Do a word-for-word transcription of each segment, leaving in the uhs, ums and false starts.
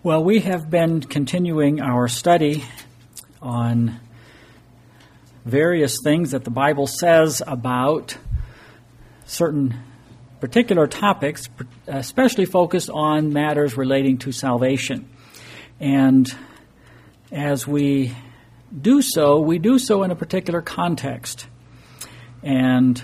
Well, we have been continuing our study on various things that the Bible says about certain particular topics, especially focused on matters relating to salvation. And as we do so, we do so in a particular context. And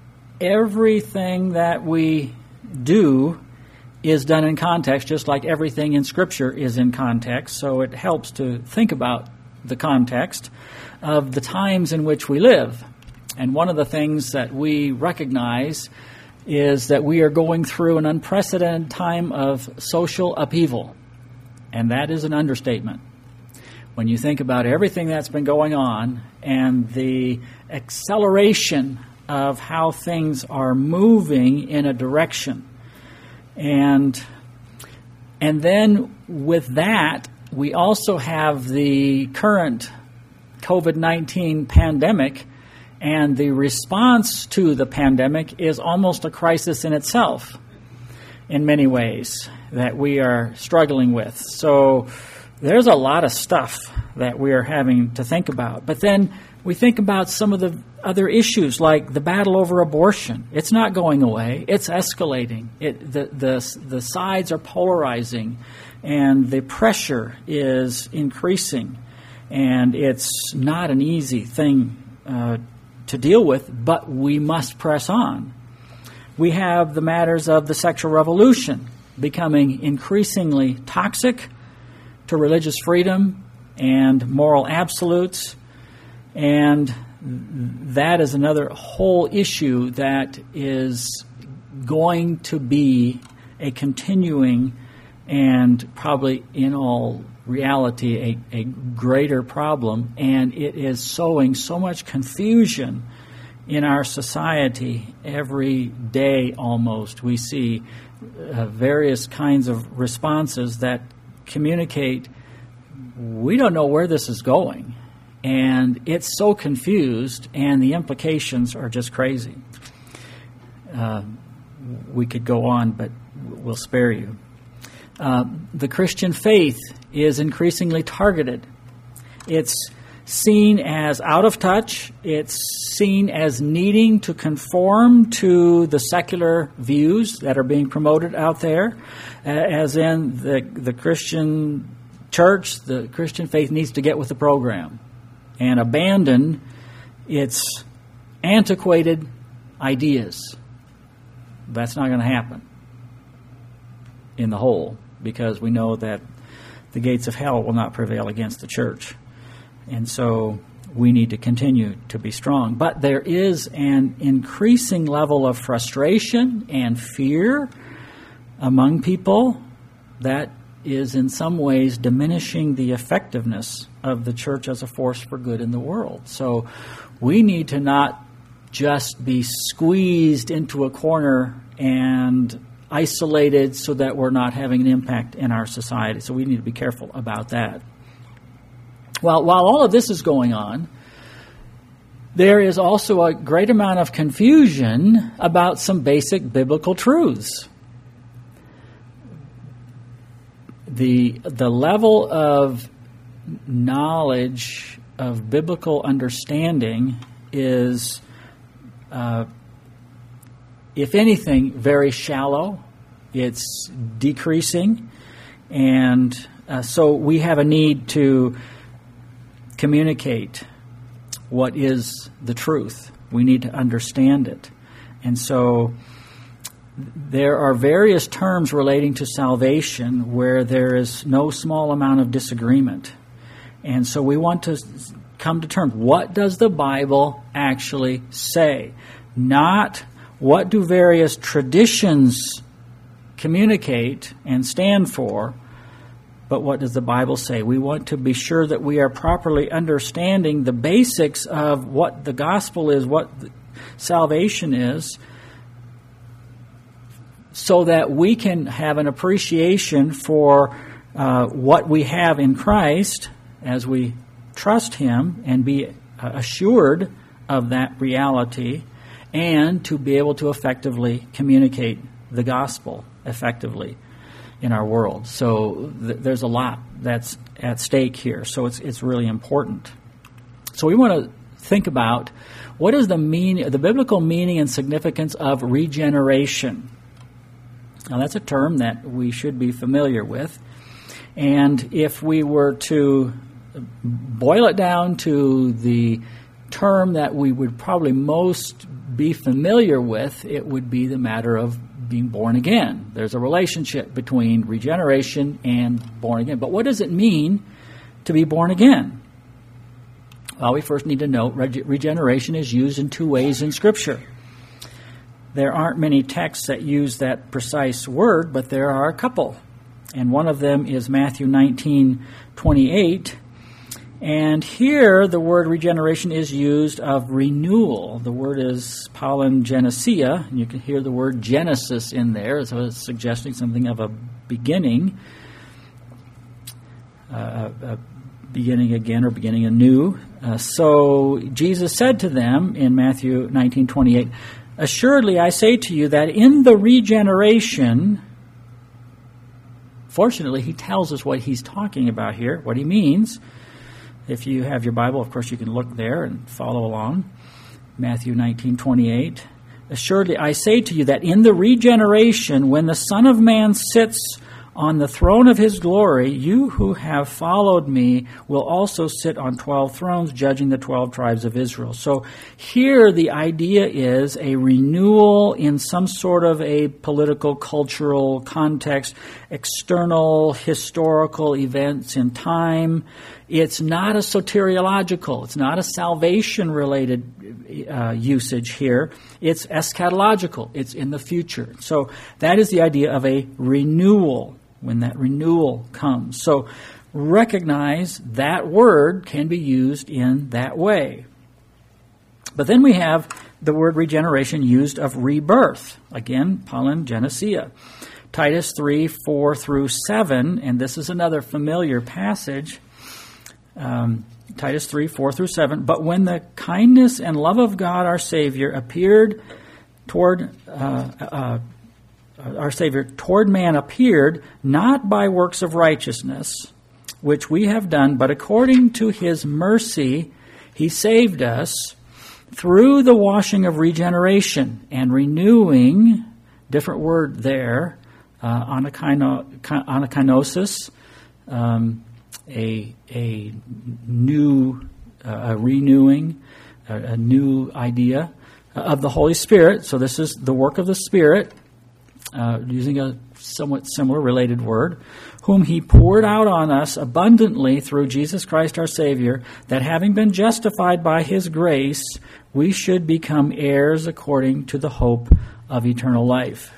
everything that we do is done in context, just like everything in Scripture is in context. So it helps to think about the context of the times in which we live. And one of the things that we recognize is that we are going through an unprecedented time of social upheaval. And that is an understatement. When you think about everything that's been going on and the acceleration of how things are moving in a direction. And and then with that, we also have the current covid nineteen pandemic, and the response to the pandemic is almost a crisis in itself in many ways that we are struggling with. So there's a lot of stuff that we are having to think about. But then we think about some of the other issues, like the battle over abortion. It's not going away. It's escalating. It, the, the, the sides are polarizing, and the pressure is increasing. And it's not an easy thing uh, to deal with, but we must press on. We have the matters of the sexual revolution becoming increasingly toxic to religious freedom and moral absolutes. And that is another whole issue that is going to be a continuing and probably in all reality a, a greater problem. And it is sowing so much confusion in our society every day almost. We see uh, various kinds of responses that communicate, we don't know where this is going. And it's so confused, and the implications are just crazy. Uh, we could go on, but we'll spare you. Uh, the Christian faith is increasingly targeted. It's seen as out of touch. It's seen as needing to conform to the secular views that are being promoted out there, uh, as in the, the Christian church, the Christian faith needs to get with the program and abandon its antiquated ideas. That's not going to happen in the whole, because we know that the gates of hell will not prevail against the church. And so we need to continue to be strong. But there is an increasing level of frustration and fear among people that is in some ways diminishing the effectiveness of the church as a force for good in the world. So we need to not just be squeezed into a corner and isolated so that we're not having an impact in our society. So we need to be careful about that. Well, while all of this is going on, there is also a great amount of confusion about some basic biblical truths. The the level of knowledge of biblical understanding is, uh, if anything, very shallow. It's decreasing. And uh, so we have a need to communicate what is the truth. We need to understand it. And so there are various terms relating to salvation where there is no small amount of disagreement. And so we want to come to terms. What does the Bible actually say? Not what do various traditions communicate and stand for, but what does the Bible say? We want to be sure that we are properly understanding the basics of what the gospel is, what salvation is, so that we can have an appreciation for uh, what we have in Christ as we trust Him and be uh, assured of that reality, and to be able to effectively communicate the gospel effectively. in our world. So th- there's a lot that's at stake here. So it's it's really important. So we want to think about what is the meaning, the biblical meaning and significance of regeneration. Now that's a term that we should be familiar with. And if we were to boil it down to the term that we would probably most be familiar with, it would be the matter of being born again. There's a relationship between regeneration and born again. But what does it mean to be born again? Well, we first need to note reg- regeneration is used in two ways in Scripture. There aren't many texts that use that precise word, but there are a couple. And one of them is Matthew nineteen twenty-eight. And here the word regeneration is used of renewal. The word is palingenesia, and you can hear the word Genesis in there, so it's suggesting something of a beginning, uh, a beginning again or beginning anew. Uh, so Jesus said to them in Matthew nineteen twenty-eight, "Assuredly I say to you that in the regeneration," fortunately he tells us what he's talking about here, what he means. If you have your Bible, of course, you can look there and follow along. Matthew nineteen twenty-eight. "Assuredly, I say to you that in the regeneration, when the Son of Man sits on the throne of his glory, you who have followed me will also sit on twelve thrones, judging the twelve tribes of Israel." So here the idea is a renewal in some sort of a political, cultural context, external, historical events in time. It's not a soteriological, it's not a salvation-related uh, usage here. It's eschatological, it's in the future. So that is the idea of a renewal, when that renewal comes. So recognize that word can be used in that way. But then we have the word regeneration used of rebirth. Again, palingenesia. Titus three, four through seven, and this is another familiar passage. Um, Titus three, four through seven. "But when the kindness and love of God our Savior appeared toward uh, uh, our Savior toward man appeared not by works of righteousness, which we have done, but according to His mercy He saved us through the washing of regeneration and renewing," different word there, uh, anakino, anakinosis, um, a a new, uh, a renewing, a, a new idea of the Holy Spirit. So this is the work of the Spirit, uh, using a somewhat similar related word, "whom He poured out on us abundantly through Jesus Christ our Savior, that having been justified by His grace, we should become heirs according to the hope of eternal life."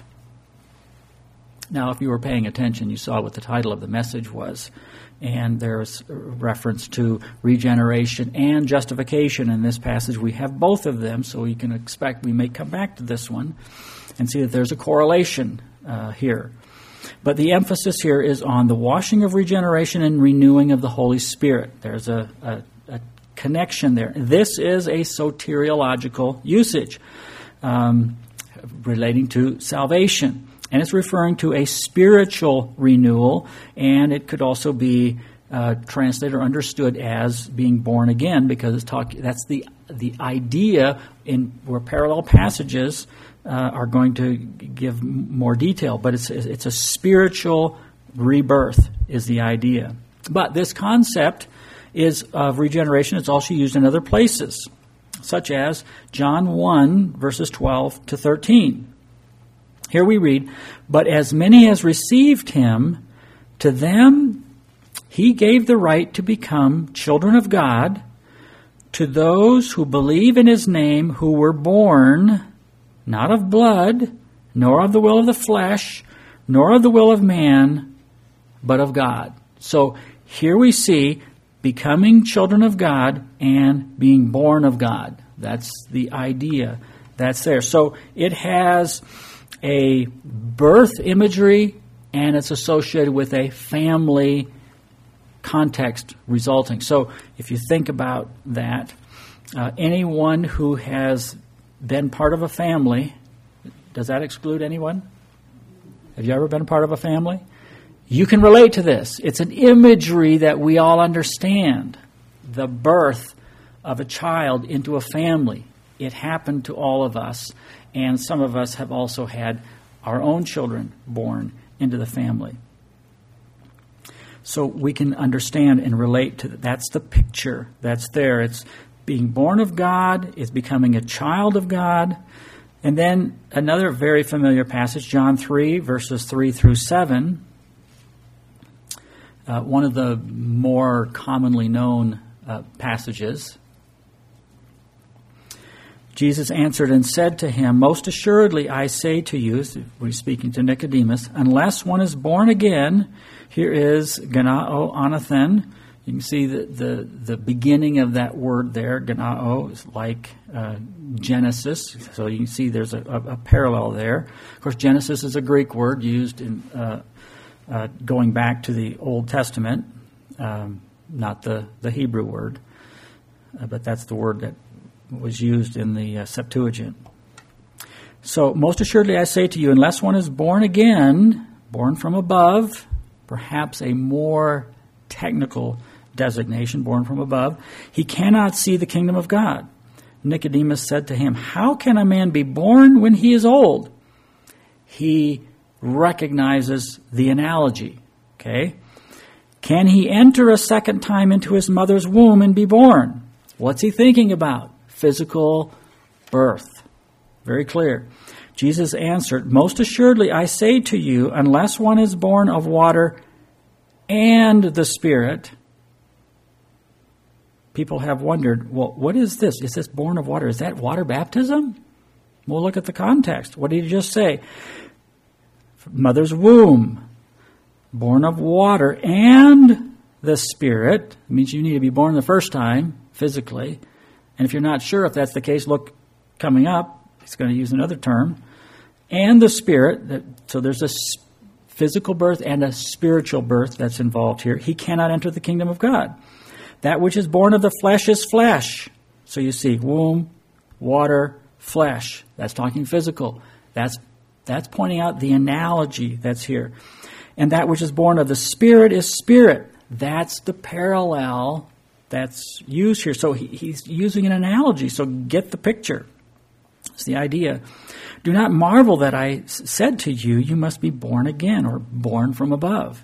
Now, if you were paying attention, you saw what the title of the message was. And there's a reference to regeneration and justification in this passage. We have both of them, so you can expect we may come back to this one and see that there's a correlation uh, here. But the emphasis here is on the washing of regeneration and renewing of the Holy Spirit. There's a, a, a connection there. This is a soteriological usage um, relating to salvation. And it's referring to a spiritual renewal, and it could also be uh, translated or understood as being born again, because it's talk, that's the the idea in where parallel passages uh, are going to give more detail. But it's it's a spiritual rebirth is the idea. But this concept is of regeneration. It's also used in other places, such as John one, verses twelve to thirteen. Here we read, "But as many as received Him, to them He gave the right to become children of God, to those who believe in His name, who were born not of blood, nor of the will of the flesh, nor of the will of man, but of God." So here we see becoming children of God and being born of God. That's the idea that's there. So it has a birth imagery, and it's associated with a family context resulting. So if you think about that, uh, anyone who has been part of a family, does that exclude anyone? Have you ever been a part of a family? You can relate to this. It's an imagery that we all understand. The birth of a child into a family. It happened to all of us, and some of us have also had our own children born into the family. So we can understand and relate to that. That's the picture that's there. It's being born of God, it's becoming a child of God. And then another very familiar passage, John three, verses three through seven. Uh, one of the more commonly known uh, passages. Jesus answered and said to him, "Most assuredly I say to you," we're speaking to Nicodemus, "unless one is born again," here is ganao anathen. You can see the, the, the beginning of that word there, ganao, is like uh, Genesis. So you can see there's a, a, a parallel there. Of course, Genesis is a Greek word used in uh, uh, going back to the Old Testament, um, not the, the Hebrew word, uh, but that's the word that was used in the uh, Septuagint. So, most assuredly I say to you, unless one is born again, born from above, perhaps a more technical designation, born from above, he cannot see the kingdom of God. Nicodemus said to him, "How can a man be born when he is old?" He recognizes the analogy. Okay? Can he enter a second time into his mother's womb and be born? What's he thinking about? Physical birth. Very clear. Jesus answered, "Most assuredly I say to you, unless one is born of water and the Spirit." People have wondered, well, what is this? Is this born of water? Is that water baptism? We'll look at the context. What did he just say? Mother's womb, born of water and the Spirit. It means you need to be born the first time, physically. And if you're not sure if that's the case, look coming up. It's going to use another term. And the Spirit. So there's a physical birth and a spiritual birth that's involved here. He cannot enter the kingdom of God. That which is born of the flesh is flesh. So you see, womb, water, flesh. That's talking physical. That's that's pointing out the analogy that's here. And that which is born of the Spirit is spirit. That's the parallel that's used here. So he, he's using an analogy. So get the picture. It's the idea. Do not marvel that I said to you, you must be born again, or born from above.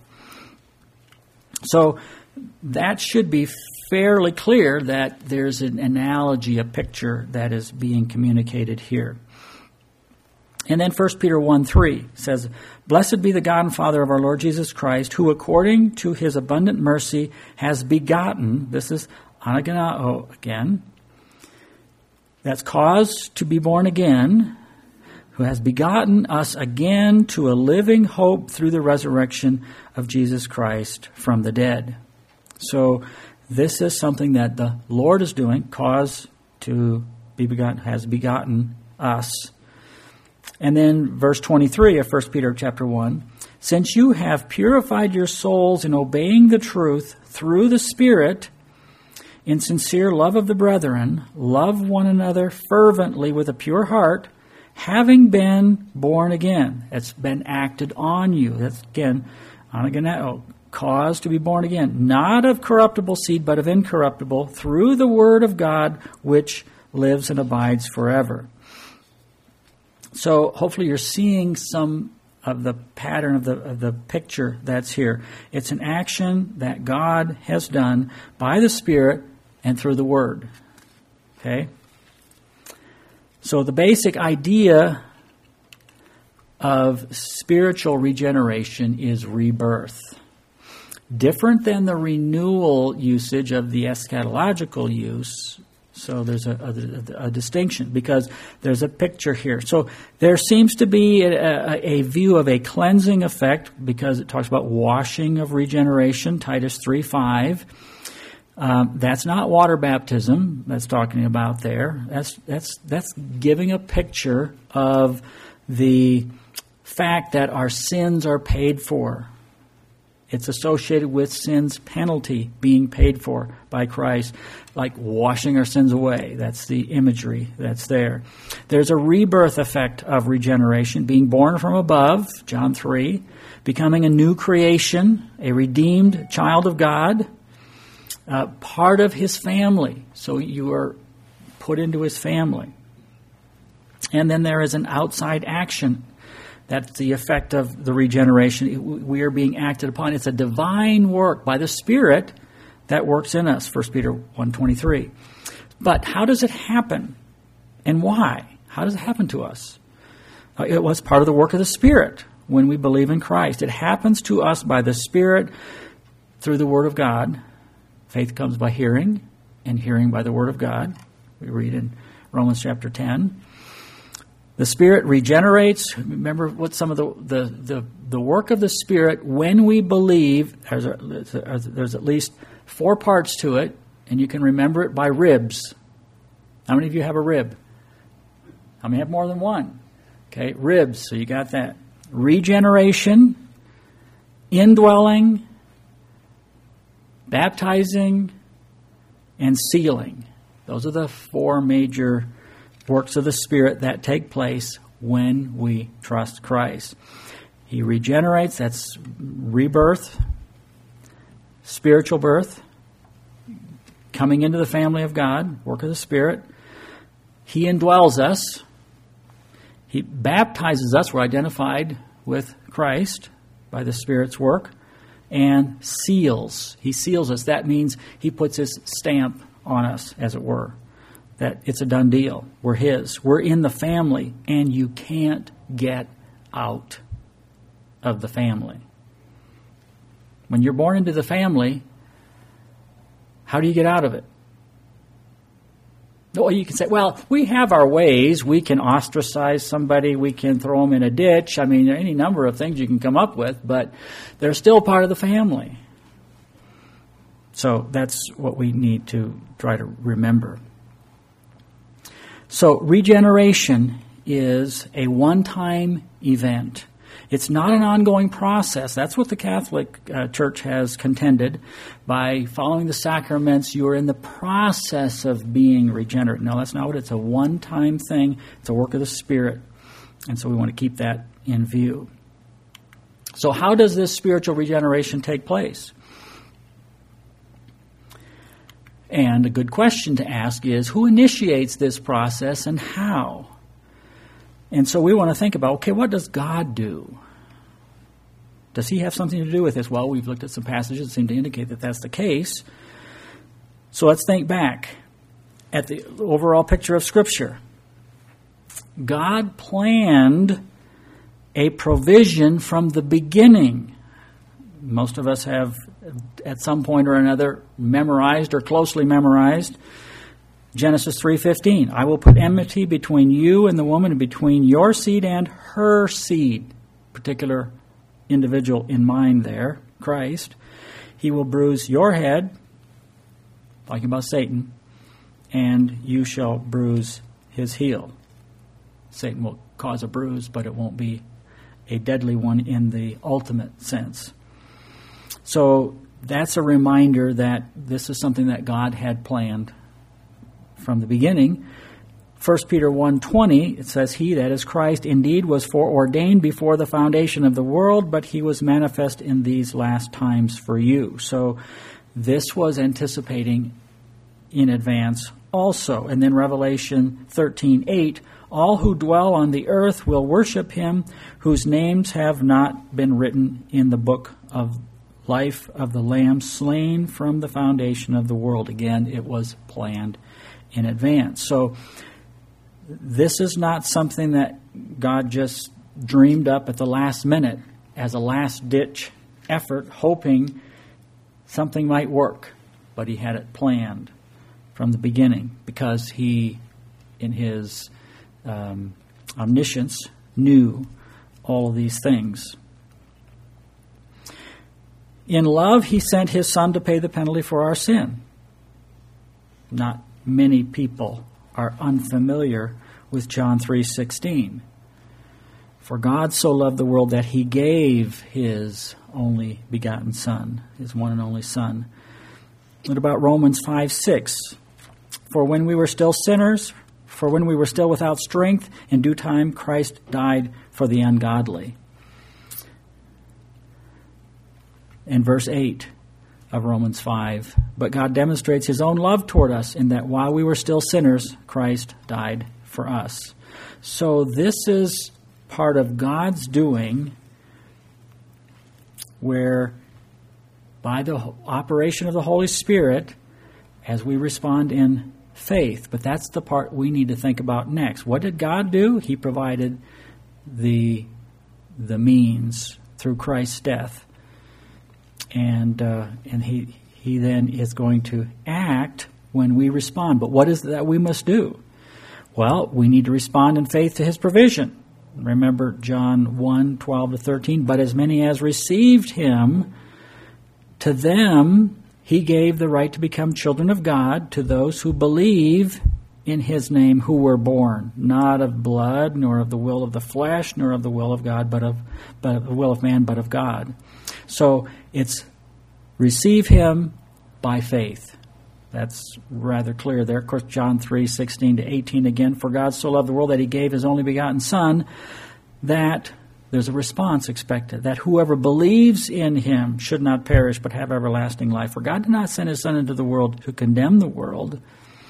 So that should be fairly clear that there's an analogy, a picture that is being communicated here. And then First Peter one three says, "Blessed be the God and Father of our Lord Jesus Christ, who according to his abundant mercy has begotten," this is anaganao again, that's caused to be born again, "who has begotten us again to a living hope through the resurrection of Jesus Christ from the dead." So this is something that the Lord is doing, caused to be begotten, has begotten us. And then verse twenty-three of First Peter chapter one, "Since you have purified your souls in obeying the truth through the Spirit, in sincere love of the brethren, love one another fervently with a pure heart, having been born again." It's been acted on you. That's, again, anaganao, caused to be born again, not of corruptible seed, but of incorruptible, through the word of God, which lives and abides forever. So hopefully you're seeing some of the pattern of the of the picture that's here. It's an action that God has done by the Spirit and through the Word. Okay? So the basic idea of spiritual regeneration is rebirth. Different than the renewal usage of the eschatological use. So there's a, a, a distinction because there's a picture here. So there seems to be a, a, a view of a cleansing effect because it talks about washing of regeneration, Titus three five. Um, that's not water baptism that's talking about there. That's that's that's giving a picture of the fact that our sins are paid for. It's associated with sin's penalty being paid for by Christ, like washing our sins away. That's the imagery that's there. There's a rebirth effect of regeneration, being born from above, John three, becoming a new creation, a redeemed child of God, uh, part of his family. So you are put into his family. And then there is an outside action. That's the effect of the regeneration. We are being acted upon. It's a divine work by the Spirit that works in us, First Peter one twenty-three. But how does it happen? And why? How does it happen to us? It was part of the work of the Spirit when we believe in Christ. It happens to us by the Spirit through the Word of God. Faith comes by hearing, and hearing by the Word of God. We read in Romans chapter ten. The Spirit regenerates. Remember what some of the, the, the, the work of the Spirit when we believe. There's, a, there's at least four parts to it, and you can remember it by ribs. How many of you have a rib? How many have more than one? Okay, ribs. So you got that. Regeneration, indwelling, baptizing, and sealing. Those are the four major works of the Spirit that take place when we trust Christ. He regenerates, that's rebirth, spiritual birth, coming into the family of God, work of the Spirit. He indwells us. He baptizes us. We're identified with Christ by the Spirit's work. And seals. He seals us. That means he puts his stamp on us, as it were. That it's a done deal. We're his. We're in the family, and you can't get out of the family. When you're born into the family, how do you get out of it? Well, you can say, well, we have our ways. We can ostracize somebody. We can throw them in a ditch. I mean, there are any number of things you can come up with, but they're still part of the family. So that's what we need to try to remember. So regeneration is a one-time event. It's not an ongoing process. That's what the Catholic uh, Church has contended. By following the sacraments, you are in the process of being regenerate. No, that's not what it is. It's a one-time thing. It's a work of the Spirit. And so we want to keep that in view. So how does this spiritual regeneration take place? And a good question to ask is, who initiates this process and how? And so we want to think about, okay, what does God do? Does he have something to do with this? Well, we've looked at some passages that seem to indicate that that's the case. So let's think back at the overall picture of Scripture. God planned a provision from the beginning. Most of us have, at some point or another, memorized or closely memorized Genesis three fifteen. I will put enmity between you and the woman, and between your seed and her seed. Particular individual in mind there, Christ. He will bruise your head, talking about Satan, and you shall bruise his heel. Satan will cause a bruise, but it won't be a deadly one in the ultimate sense. So that's a reminder that this is something that God had planned from the beginning. First Peter one twenty, it says, He, that is Christ, indeed was foreordained before the foundation of the world, but he was manifest in these last times for you. So this was anticipating in advance also. And then Revelation thirteen eight, all who dwell on the earth will worship him, whose names have not been written in the book of life of the Lamb, slain from the foundation of the world. Again, it was planned in advance. So this is not something that God just dreamed up at the last minute as a last-ditch effort, hoping something might work. But he had it planned from the beginning because he, in his um, omniscience, knew all of these things. In love, he sent his Son to pay the penalty for our sin. Not many people are unfamiliar with John three sixteen. For God so loved the world that he gave his only begotten Son, his one and only Son. What about Romans five six? For when we were still sinners, for when we were still without strength, in due time Christ died for the ungodly. In verse eight of Romans five, but God demonstrates his own love toward us in that while we were still sinners, Christ died for us. So this is part of God's doing, where by the operation of the Holy Spirit, as we respond in faith, but that's the part we need to think about next. What did God do? He provided the the means through Christ's death. And uh, and he he then is going to act when we respond. But what is it that we must do? Well, we need to respond in faith to his provision. Remember John one, twelve to thirteen. But as many as received him, to them he gave the right to become children of God, to those who believe in his name, who were born, not of blood, nor of the will of the flesh, nor of the will of God, but of but of the will of man, but of God. So it's receive him by faith. That's rather clear there. Of course, John three, sixteen to eighteen again. For God so loved the world that he gave his only begotten Son, that there's a response expected, that whoever believes in him should not perish but have everlasting life. For God did not send his Son into the world to condemn the world.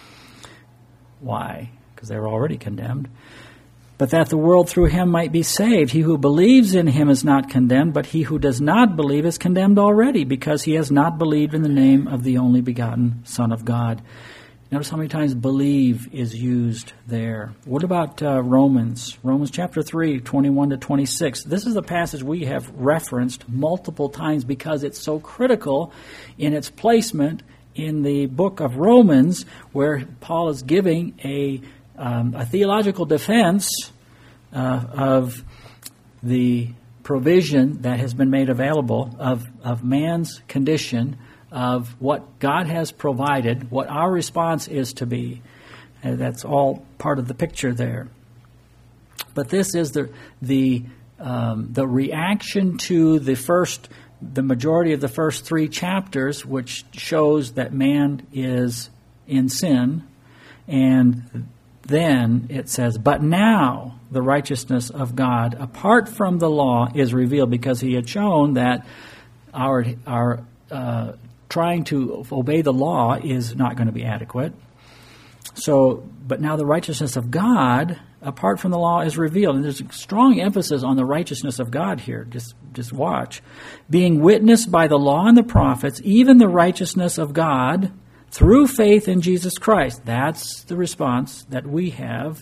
Why? Because they were already condemned. But that the world through him might be saved. He who believes in him is not condemned, but he who does not believe is condemned already, because he has not believed in the name of the only begotten Son of God. Notice how many times believe is used there. What about uh, Romans? Romans chapter three, twenty-one to twenty-six. This is a passage we have referenced multiple times because it's so critical in its placement in the book of Romans, where Paul is giving a Um, a theological defense uh, of the provision that has been made available of, of man's condition, of what God has provided, what our response is to be. And that's all part of the picture there. But this is the the um, the reaction to the first, the majority of the first three chapters, which shows that man is in sin, and then it says, but now the righteousness of God, apart from the law, is revealed, because he had shown that our our uh, trying to obey the law is not going to be adequate. So, but now the righteousness of God, apart from the law, is revealed. And there's a strong emphasis on the righteousness of God here. Just, just watch. Being witnessed by the law and the prophets, even the righteousness of God, through faith in Jesus Christ. That's the response that we have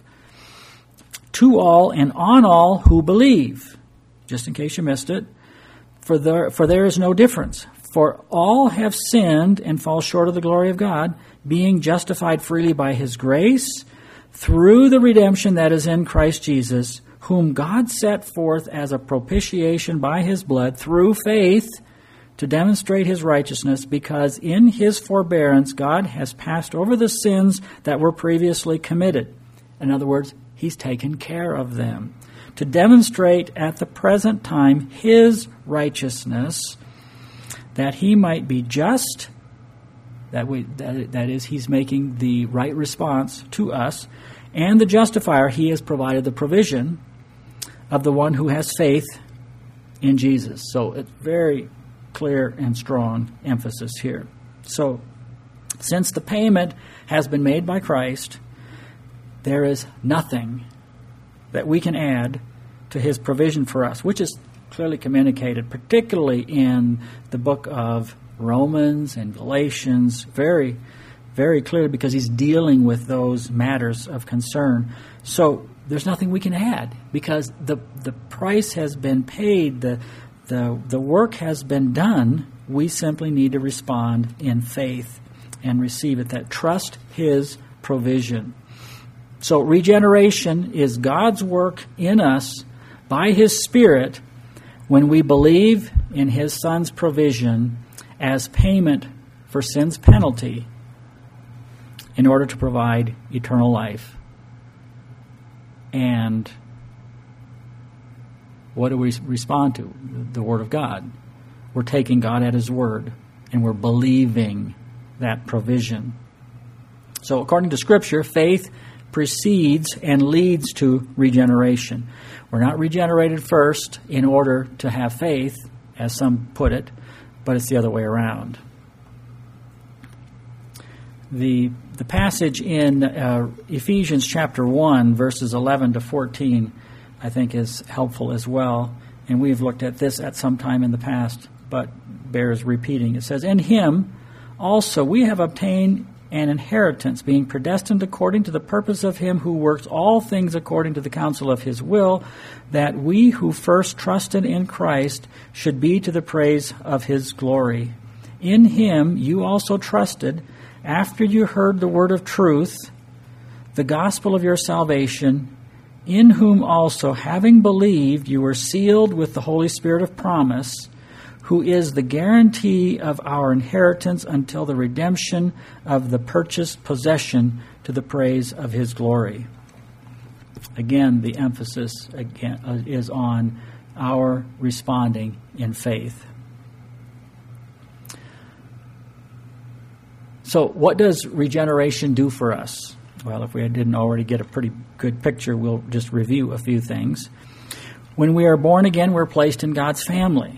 to all and on all who believe. Just in case you missed it. For there, for there is no difference. For all have sinned and fall short of the glory of God, being justified freely by his grace, through the redemption that is in Christ Jesus, whom God set forth as a propitiation by his blood, through faith, to demonstrate his righteousness, because in his forbearance God has passed over the sins that were previously committed. In other words, he's taken care of them. To demonstrate at the present time his righteousness, that he might be just, that, we, that, that is, he's making the right response to us, and the justifier. He has provided the provision of the one who has faith in Jesus. So it's very clear and strong emphasis here. So, since the payment has been made by Christ, there is nothing that we can add to his provision for us, which is clearly communicated, particularly in the book of Romans and Galatians, very, very clearly, because he's dealing with those matters of concern. So, there's nothing we can add, because the the price has been paid, the The, the work has been done. We simply need to respond in faith and receive it, that trust his provision. So regeneration is God's work in us by his Spirit when we believe in his Son's provision as payment for sin's penalty in order to provide eternal life. And what do we respond to? The Word of God. we're taking God at His word, and we're believing that provision. So according to Scripture, faith precedes and leads to regeneration. We're not regenerated first in order to have faith, as some put it, but it's the other way around. The the passage in uh, Ephesians chapter one, verses eleven to fourteen, I think is helpful as well. And we've looked at this at some time in the past, but bears repeating. It says, "In Him also we have obtained an inheritance, being predestined according to the purpose of Him who works all things according to the counsel of His will, that we who first trusted in Christ should be to the praise of His glory. In Him you also trusted, after you heard the word of truth, the gospel of your salvation, in whom also, having believed, you were sealed with the Holy Spirit of promise, who is the guarantee of our inheritance until the redemption of the purchased possession to the praise of His glory." Again, the emphasis again is on our responding in faith. So what does regeneration do for us? Well, if we didn't already get a pretty good picture, we'll just review a few things. When we are born again, we're placed in God's family.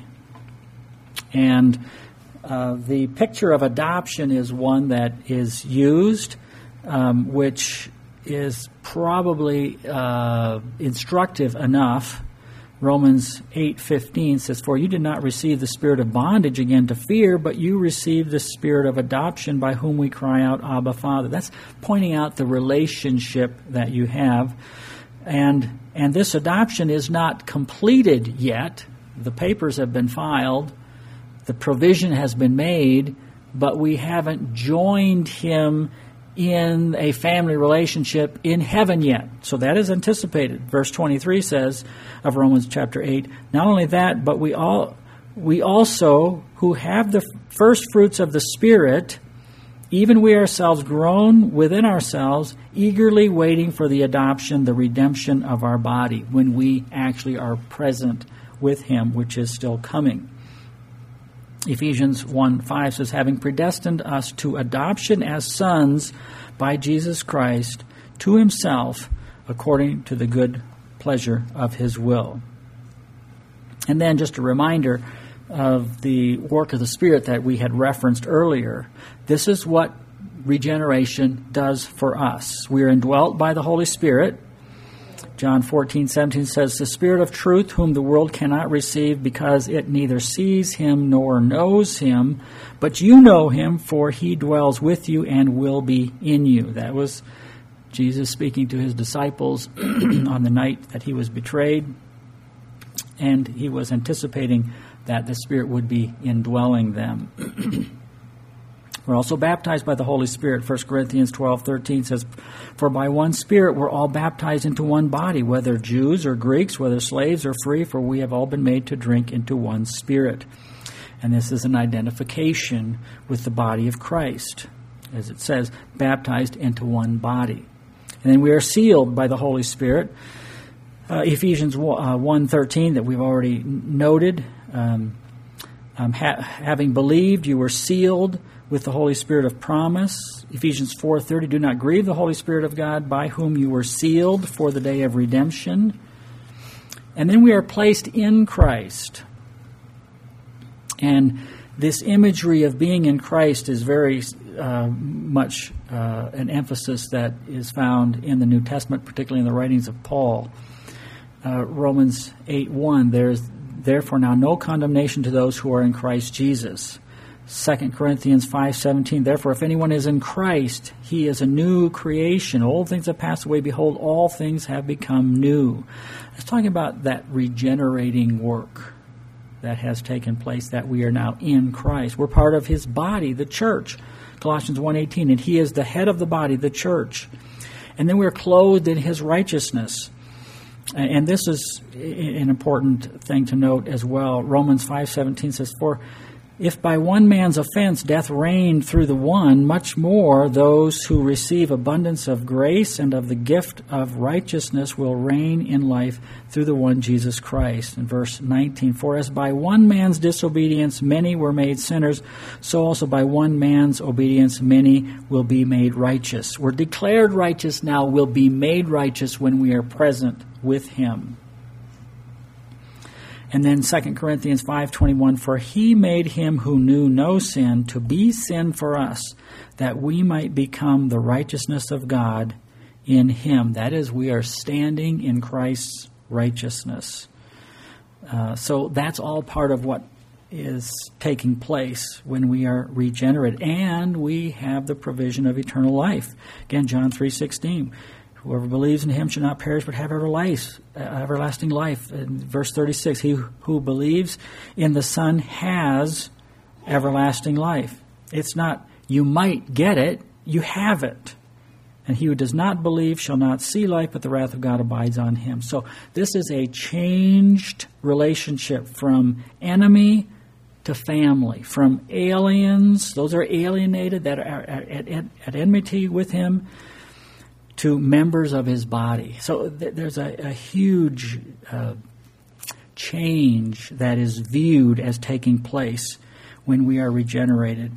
And uh, the picture of adoption is one that is used, um, which is probably uh, instructive enough. Romans eight fifteen says, "For you did not receive the spirit of bondage again to fear, but you received the spirit of adoption, by whom we cry out, Abba, Father." That's pointing out the relationship that you have. And, and this adoption is not completed yet. The papers have been filed. The provision has been made, but we haven't joined Him in a family relationship in heaven yet. So that is anticipated. Verse twenty-three says of Romans chapter eight, "Not only that, but we all we also who have the first fruits of the Spirit, even we ourselves groan within ourselves, eagerly waiting for the adoption, the redemption of our body," when we actually are present with Him, which is still coming. Ephesians one five says, "Having predestined us to adoption as sons by Jesus Christ to Himself, according to the good pleasure of His will." And then just a reminder of the work of the Spirit that we had referenced earlier. This is what regeneration does for us. We are indwelt by the Holy Spirit. John fourteen seventeen says, "The Spirit of truth, whom the world cannot receive, because it neither sees Him nor knows Him, but you know Him, for He dwells with you and will be in you." That was Jesus speaking to His disciples on the night that He was betrayed, and He was anticipating that the Spirit would be indwelling them. We're also baptized by the Holy Spirit. First Corinthians twelve thirteen says, "For by one Spirit we're all baptized into one body, whether Jews or Greeks, whether slaves or free, for we have all been made to drink into one Spirit." And this is an identification with the body of Christ. As it says, baptized into one body. And then we are sealed by the Holy Spirit. Uh, Ephesians one thirteen that we've already noted. Um, um, ha- having believed, you were sealed with the Holy Spirit of promise. Ephesians four thirty, "Do not grieve the Holy Spirit of God, by whom you were sealed for the day of redemption." And then we are placed in Christ. And this imagery of being in Christ is very uh, much uh, an emphasis that is found in the New Testament, particularly in the writings of Paul. Uh, Romans eight one, "There is therefore now no condemnation to those who are in Christ Jesus." Second Corinthians five seventeen, "Therefore, if anyone is in Christ, he is a new creation. Old things have passed away. Behold, all things have become new." It's talking about that regenerating work that has taken place, that we are now in Christ. We're part of His body, the church. Colossians one eighteen, "And He is the head of the body, the church." And then we're clothed in His righteousness. And this is an important thing to note as well. Romans five seventeen says, "For If by one man's offense death reigned through the one, much more those who receive abundance of grace and of the gift of righteousness will reign in life through the one Jesus Christ. In verse nineteen, for as by one man's disobedience many were made sinners, so also by one man's obedience many will be made righteous. We're declared righteous now, will be made righteous when we are present with him. And then Second Corinthians five twenty-one, for he made him who knew no sin to be sin for us, that we might become the righteousness of God in him. That is, we are standing in Christ's righteousness. Uh, so that's all part of what is taking place when we are regenerated. And we have the provision of eternal life. Again, John three sixteen. Whoever believes in him shall not perish but have life, uh, everlasting life. In verse thirty-six, he who believes in the Son has everlasting life. It's not you might get it, you have it. And he who does not believe shall not see life, but the wrath of God abides on him. So this is a changed relationship from enemy to family, from aliens, those are alienated, that are at, at, at enmity with him, to members of his body. So th- there's a, a huge uh, change that is viewed as taking place when we are regenerated.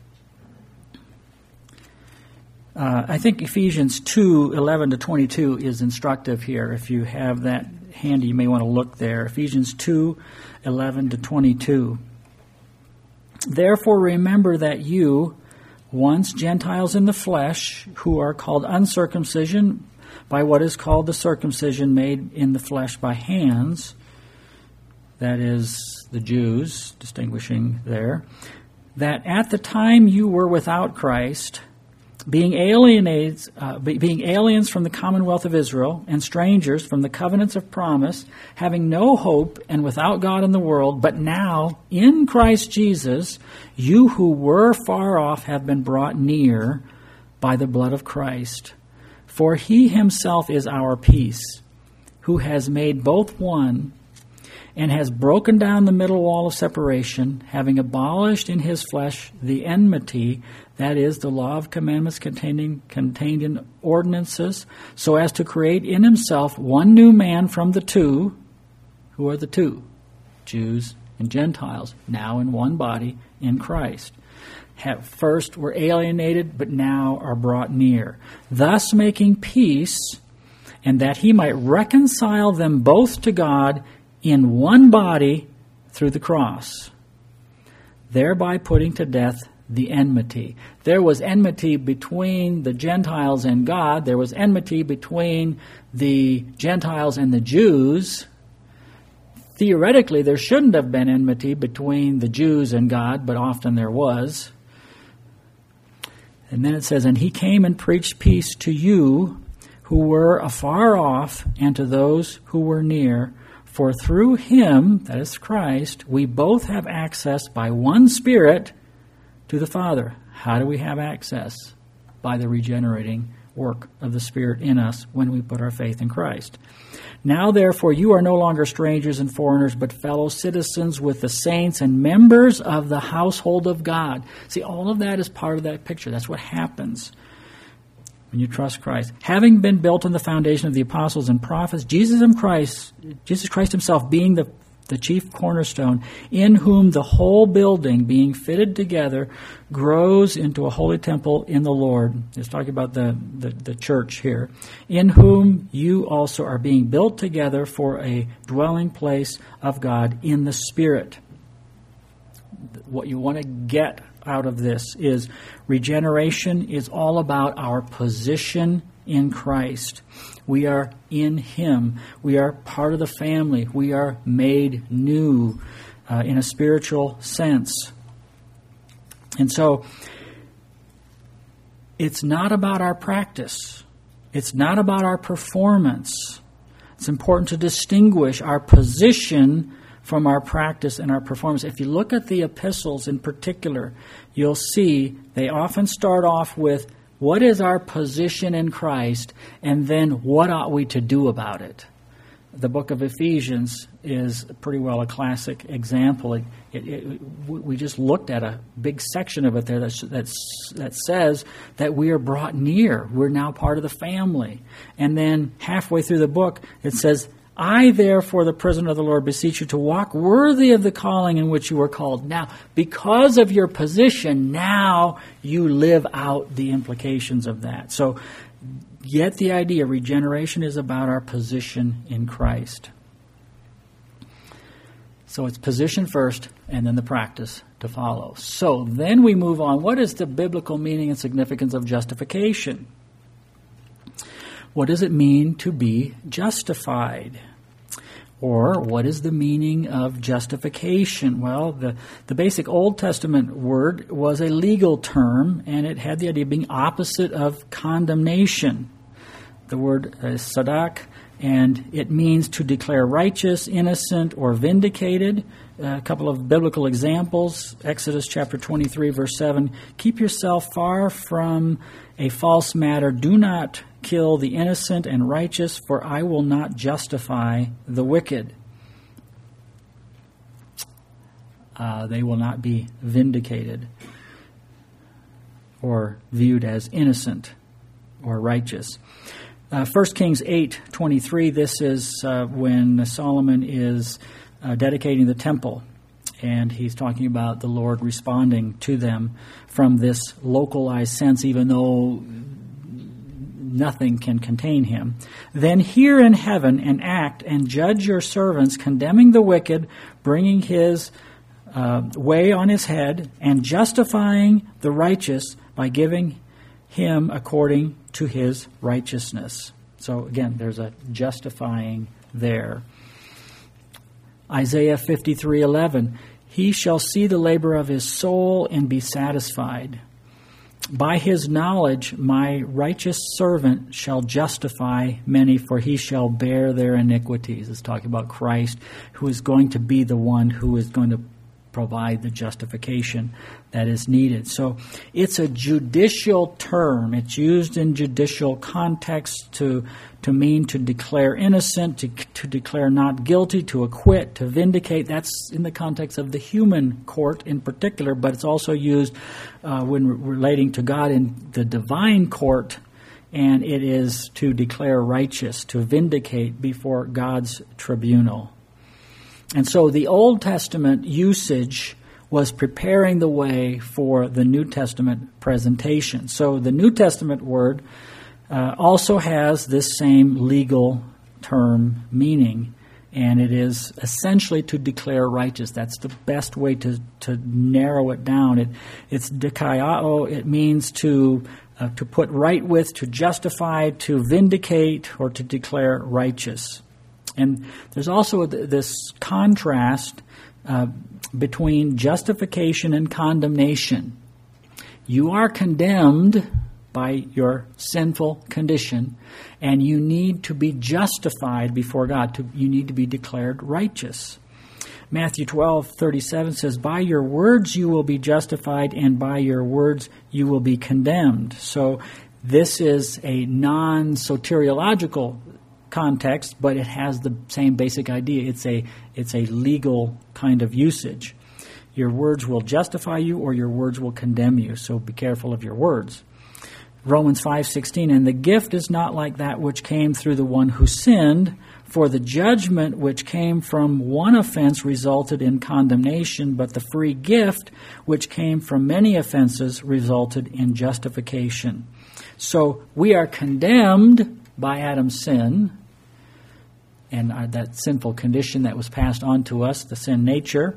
Uh, I think Ephesians two eleven to twenty-two is instructive here. If you have that handy, you may want to look there. Ephesians two eleven to twenty-two. Therefore remember that you, once Gentiles in the flesh, who are called uncircumcision by what is called the circumcision made in the flesh by hands, that is the Jews, distinguishing there, that at the time you were without Christ, being alienated, uh, being aliens from the commonwealth of Israel and strangers from the covenants of promise, having no hope and without God in the world, but now in Christ Jesus, you who were far off have been brought near by the blood of Christ. For he himself is our peace, who has made both one and has broken down the middle wall of separation, having abolished in his flesh the enmity, that is, the law of commandments containing, contained in ordinances, so as to create in himself one new man from the two. Who are the two? Jews and Gentiles, now in one body in Christ. Have first were alienated, but now are brought near, thus making peace, and that he might reconcile them both to God in one body through the cross, thereby putting to death the enmity. There was enmity between the Gentiles and God. There was enmity between the Gentiles and the Jews. Theoretically, there shouldn't have been enmity between the Jews and God, but often there was. And then it says, and he came and preached peace to you who were afar off, and to those who were near. For through him, that is Christ, we both have access by one Spirit to the Father. How do we have access? By the regenerating work of the Spirit in us when we put our faith in Christ. Now, therefore, you are no longer strangers and foreigners, but fellow citizens with the saints and members of the household of God. See, all of that is part of that picture. That's what happens when you trust Christ. Having been built on the foundation of the apostles and prophets, Jesus and Christ, Jesus Christ himself being the, the chief cornerstone, in whom the whole building being fitted together grows into a holy temple in the Lord. It's talking about the, the, the church here. In whom you also are being built together for a dwelling place of God in the Spirit. What you want to get out of this is regeneration is all about our position in Christ. We are in him. We are part of the family. We are made new uh, in a spiritual sense. And so it's not about our practice. It's not about our performance. It's important to distinguish our position from our practice and our performance. If you look at the epistles in particular, you'll see they often start off with, what is our position in Christ, and then what ought we to do about it? the book of Ephesians is pretty well a classic example. It, it, it, we just looked at a big section of it there that's, that's, that says that we are brought near. We're now part of the family. And then halfway through the book, it says, I, therefore, the prisoner of the Lord, beseech you to walk worthy of the calling in which you were called. Now, because of your position, now you live out the implications of that. So, get the idea. Regeneration is about our position in Christ. So it's position first, and then the practice to follow. So then we move on. What is the biblical meaning and significance of justification? What does it mean to be justified? Or what is the meaning of justification? Well, the, the basic Old Testament word was a legal term, and it had the idea of being opposite of condemnation. The word is sadak, and it means to declare righteous, innocent, or vindicated. Uh, a couple of biblical examples. Exodus chapter twenty-three, verse seven. Keep yourself far from a false matter. Do not kill the innocent and righteous, for I will not justify the wicked. Uh, they will not be vindicated or viewed as innocent or righteous. Uh, First Kings eight twenty-three, this is uh, when Solomon is uh, dedicating the temple, and he's talking about the Lord responding to them from this localized sense, even though nothing can contain him. Then hear in heaven and act and judge your servants, condemning the wicked, bringing his uh, way on his head, and justifying the righteous by giving him according to his righteousness. So again, there's a justifying there. Isaiah fifty-three eleven, he shall see the labor of his soul and be satisfied. By his knowledge, my righteous servant shall justify many, for he shall bear their iniquities. It's talking about Christ, who is going to be the one who is going to provide the justification that is needed. So it's a judicial term. It's used in judicial context to to mean to declare innocent, to, to declare not guilty, to acquit, to vindicate. That's in the context of the human court in particular, but it's also used uh, when relating to God in the divine court, and it is to declare righteous, to vindicate before God's tribunal. And so the Old Testament usage was preparing the way for the New Testament presentation. So the New Testament word uh, also has this same legal term meaning, and it is essentially to declare righteous. That's the best way to, to narrow it down. It, it's dikaiao. It means to uh, to put right with, to justify, to vindicate, or to declare righteous. And there's also this contrast uh, between justification and condemnation. You are condemned by your sinful condition, and you need to be justified before God. To, you need to be declared righteous. Matthew twelve thirty-seven says, by your words you will be justified, and by your words you will be condemned. So this is a non-soteriological context, but it has the same basic idea. It's a it's a legal kind of usage. Your words will justify you, or your words will condemn you. So be careful of your words. Romans five sixteen, and the gift is not like that which came through the one who sinned, for the judgment which came from one offense resulted in condemnation, but the free gift which came from many offenses resulted in justification. So we are condemned by Adam's sin, and our, that sinful condition that was passed on to us, the sin nature,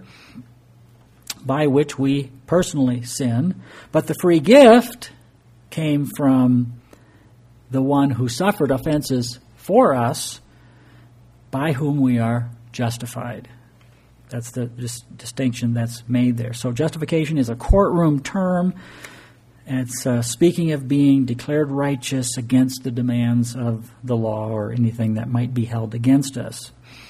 by which we personally sin. But the free gift came from the one who suffered offenses for us, by whom we are justified. That's the dis- distinction that's made there. So justification is a courtroom term. And it's uh, speaking of being declared righteous against the demands of the law or anything that might be held against us.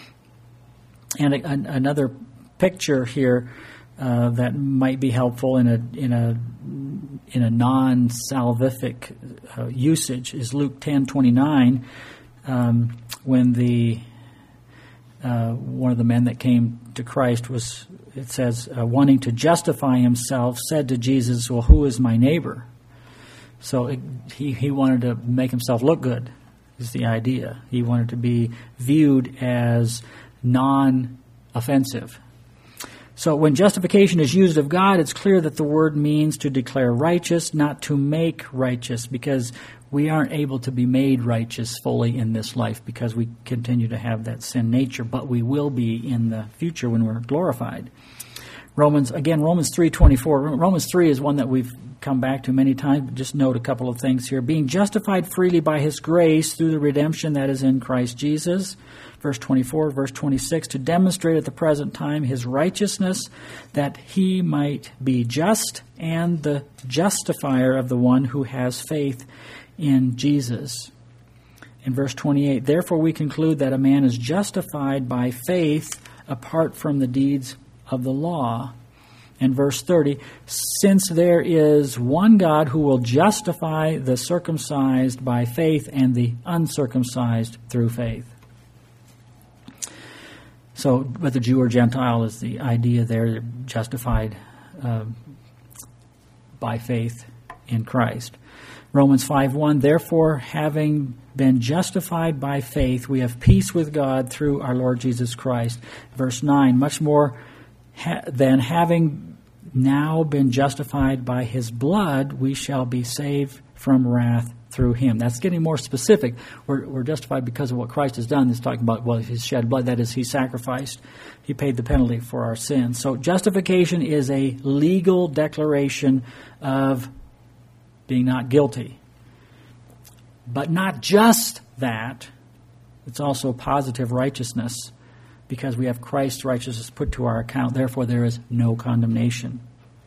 And a, a, another picture here uh, that might be helpful in a in a in a non-salvific uh, usage is Luke ten twenty-nine, um, when the uh, one of the men that came to Christ was, it says, uh, wanting to justify himself, said to Jesus, well, who is my neighbor? So it, he, he wanted to make himself look good, is the idea. He wanted to be viewed as non-offensive. So when justification is used of God, it's clear that the word means to declare righteous, not to make righteous, because we aren't able to be made righteous fully in this life because we continue to have that sin nature, but we will be in the future when we're glorified. Romans, again, Romans three twenty-four. Romans three is one that we've come back to many times, but just note a couple of things here. Being justified freely by his grace through the redemption that is in Christ Jesus. Verse twenty-four, verse twenty-six, to demonstrate at the present time his righteousness, that he might be just and the justifier of the one who has faith in Jesus. In verse twenty-eight, therefore we conclude that a man is justified by faith apart from the deeds of the law. And verse thirty, since there is one God who will justify the circumcised by faith and the uncircumcised through faith. So whether Jew or Gentile is the idea there, they're justified uh, by faith in Christ. Romans five one, therefore, having been justified by faith, we have peace with God through our Lord Jesus Christ. Verse nine, much more ha- than having now been justified by his blood, we shall be saved from wrath through him. That's getting more specific. We're, we're justified because of what Christ has done. It's talking about, well, his shed blood, that is, he sacrificed. He paid the penalty for our sins. So justification is a legal declaration of being not guilty. But not just that. It's also positive righteousness because we have Christ's righteousness put to our account. Therefore, there is no condemnation.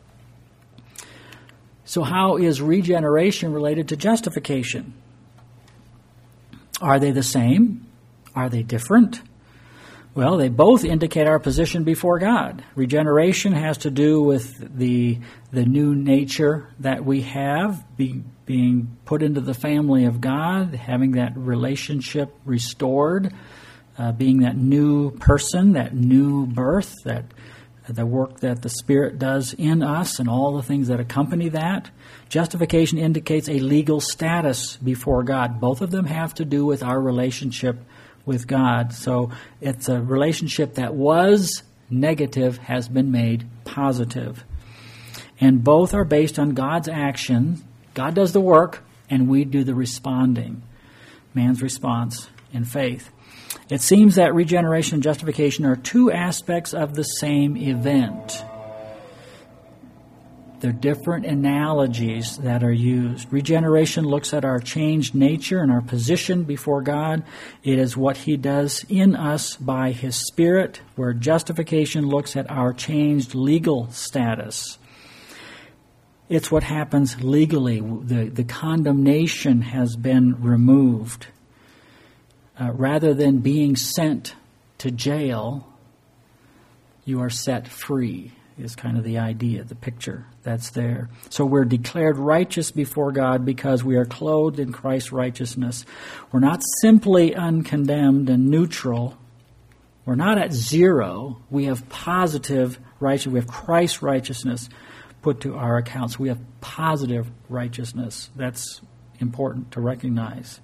So how is regeneration related to justification? Are they the same? Are they different? Well, they both indicate our position before God. Regeneration has to do with the the new nature that we have, be, being put into the family of God, having that relationship restored, uh, being that new person, that new birth, that the work that the Spirit does in us and all the things that accompany that. Justification indicates a legal status before God. Both of them have to do with our relationship with God. So it's a relationship that was negative has been made positive. And both are based on God's action. God does the work and we do the responding. Man's response in faith. It seems that regeneration and justification are two aspects of the same event. They're different analogies that are used. Regeneration looks at our changed nature and our position before God. It is what he does in us by his Spirit, where justification looks at our changed legal status. It's what happens legally. The, the condemnation has been removed. Uh, rather than being sent to jail, you are set free, is kind of the idea, the picture that's there. So we're declared righteous before God because we are clothed in Christ's righteousness. We're not simply uncondemned and neutral. We're not at zero. We have positive righteousness. We have Christ's righteousness put to our accounts. We have positive righteousness. That's important to recognize.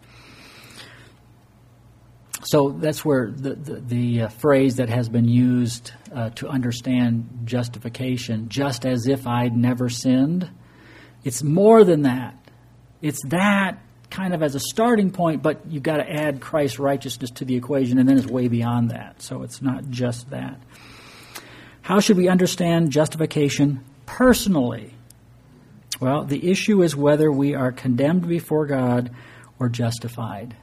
So that's where the, the, the uh, phrase that has been used uh, to understand justification, just as if I'd never sinned, it's more than that. It's that kind of as a starting point, but you've got to add Christ's righteousness to the equation, and then it's way beyond that. So it's not just that. How should we understand justification personally? Well, the issue is whether we are condemned before God or justified.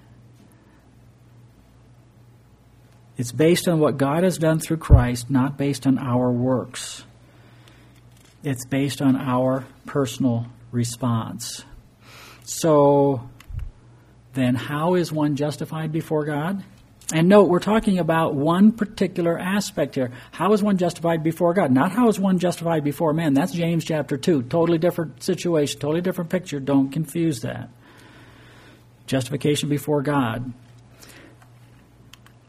It's based on what God has done through Christ, not based on our works. It's based on our personal response. So, then how is one justified before God? And note, we're talking about one particular aspect here. How is one justified before God? Not how is one justified before man. That's James chapter two. Totally different situation, totally different picture. Don't confuse that. Justification before God.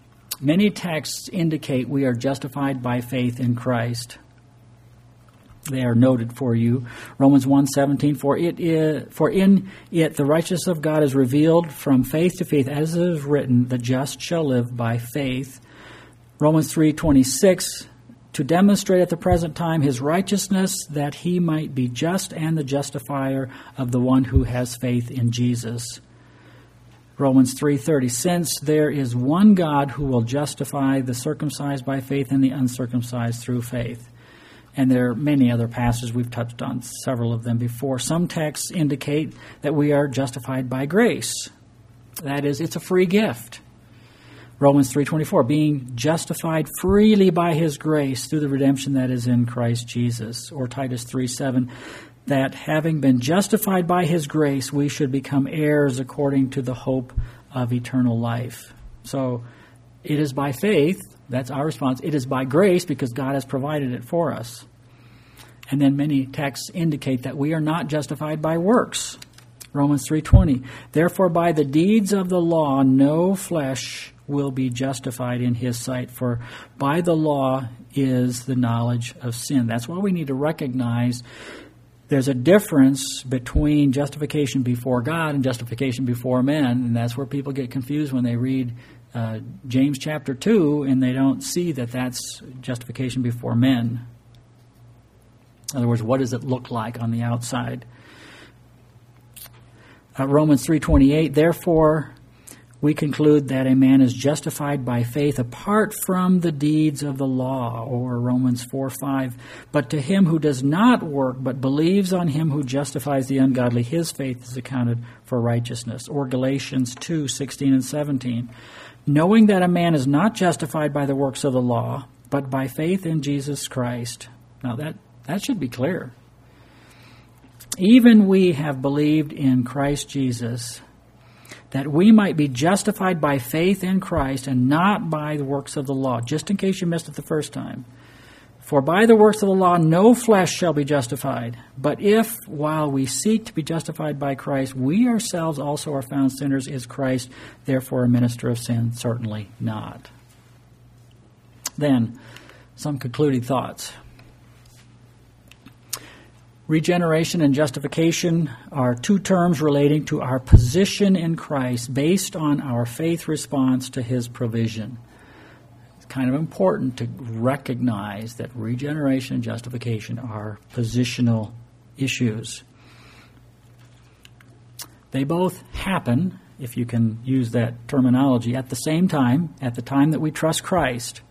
Many texts indicate we are justified by faith in Christ. They are noted for you. Romans one seventeen, for it is, for in it the righteousness of God is revealed from faith to faith, as it is written, the just shall live by faith. Romans three twenty-six, to demonstrate at the present time his righteousness, that he might be just and the justifier of the one who has faith in Jesus. Romans three thirty, since there is one God who will justify the circumcised by faith and the uncircumcised through faith. And there are many other passages. We've touched on several of them before. Some texts indicate that we are justified by grace. That is, it's a free gift. Romans three twenty-four, being justified freely by his grace through the redemption that is in Christ Jesus. Or Titus three seven, that having been justified by his grace, we should become heirs according to the hope of eternal life. So it is by faith. That's our response. It is by grace because God has provided it for us. And then many texts indicate that we are not justified by works. Romans three twenty, therefore by the deeds of the law no flesh will be justified in his sight, for by the law is the knowledge of sin. That's why we need to recognize there's a difference between justification before God and justification before men, and that's where people get confused when they read Uh, James chapter two, and they don't see that that's justification before men. In other words, what does it look like on the outside? Uh, Romans three twenty-eight, therefore we conclude that a man is justified by faith apart from the deeds of the law, or Romans four five, but to him who does not work but believes on him who justifies the ungodly, his faith is accounted for righteousness. Or Galatians two sixteen and seventeen, knowing that a man is not justified by the works of the law, but by faith in Jesus Christ. Now that, that should be clear. Even we have believed in Christ Jesus, that we might be justified by faith in Christ and not by the works of the law, just in case you missed it the first time. For by the works of the law no flesh shall be justified. But if, while we seek to be justified by Christ, we ourselves also are found sinners, is Christ therefore a minister of sin? Certainly not. Then, some concluding thoughts. Regeneration and justification are two terms relating to our position in Christ based on our faith response to his provision. Kind of important to recognize that regeneration and justification are positional issues. They both happen, if you can use that terminology, at the same time, at the time that we trust Christ.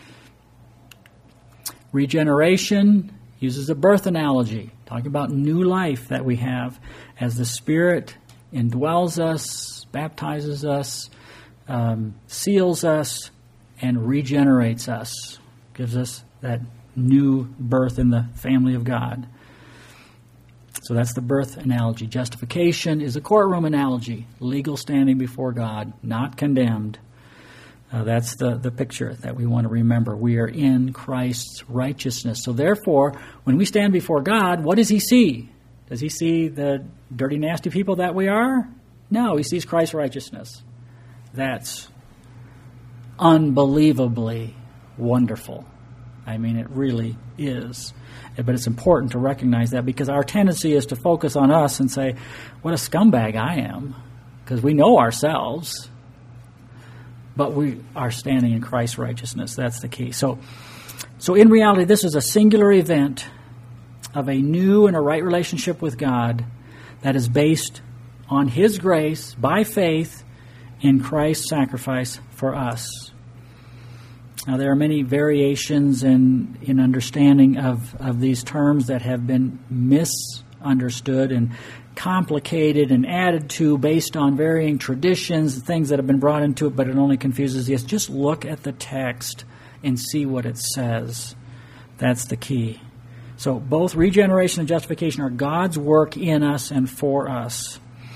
Regeneration uses a birth analogy, talking about new life that we have as the Spirit indwells us, baptizes us, um, seals us, and regenerates us, gives us that new birth in the family of God. So that's the birth analogy. Justification is a courtroom analogy, legal standing before God, not condemned. Uh, that's the, the picture that we want to remember. We are in Christ's righteousness. So therefore, when we stand before God, what does he see? Does he see the dirty, nasty people that we are? No, he sees Christ's righteousness. That's unbelievably wonderful. I mean, it really is. But it's important to recognize that, because our tendency is to focus on us and say, what a scumbag I am, because we know ourselves, but we are standing in Christ's righteousness. That's the key. So, so in reality, this is a singular event of a new and a right relationship with God that is based on his grace by faith in Christ's sacrifice for us. Now, there are many variations in, in understanding of, of these terms that have been misunderstood and complicated and added to based on varying traditions and things that have been brought into it, but it only confuses us. Just look at the text and see what it says. That's the key. So both regeneration and justification are God's work in us and for us.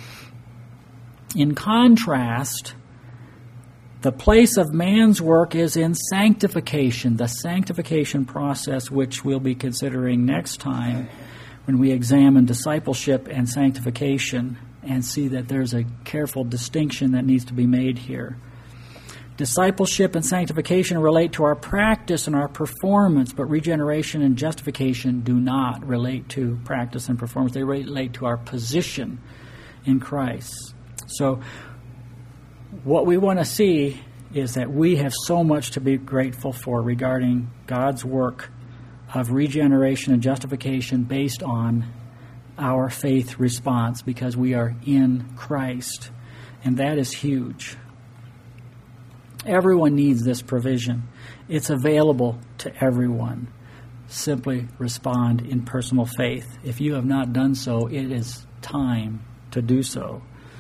In contrast, the place of man's work is in sanctification, the sanctification process, which we'll be considering next time when we examine discipleship and sanctification and see that there's a careful distinction that needs to be made here. Discipleship and sanctification relate to our practice and our performance, but regeneration and justification do not relate to practice and performance. They relate to our position in Christ. So what we want to see is that we have so much to be grateful for regarding God's work of regeneration and justification based on our faith response, because we are in Christ. And that is huge. Everyone needs this provision. It's available to everyone. Simply respond in personal faith. If you have not done so, it is time to do so.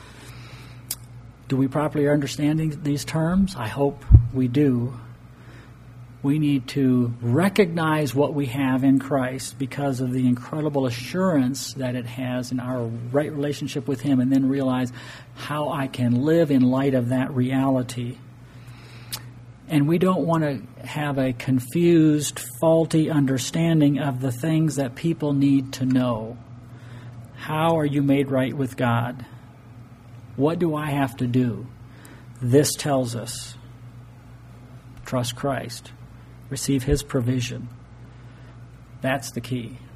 Do we properly understand these terms? I hope we do. We need to recognize what we have in Christ because of the incredible assurance that it has in our right relationship with Him, and then realize how I can live in light of that reality. And we don't want to have a confused, faulty understanding of the things that people need to know. How are you made right with God? What do I have to do? This tells us. Trust Christ. Receive His provision. That's the key.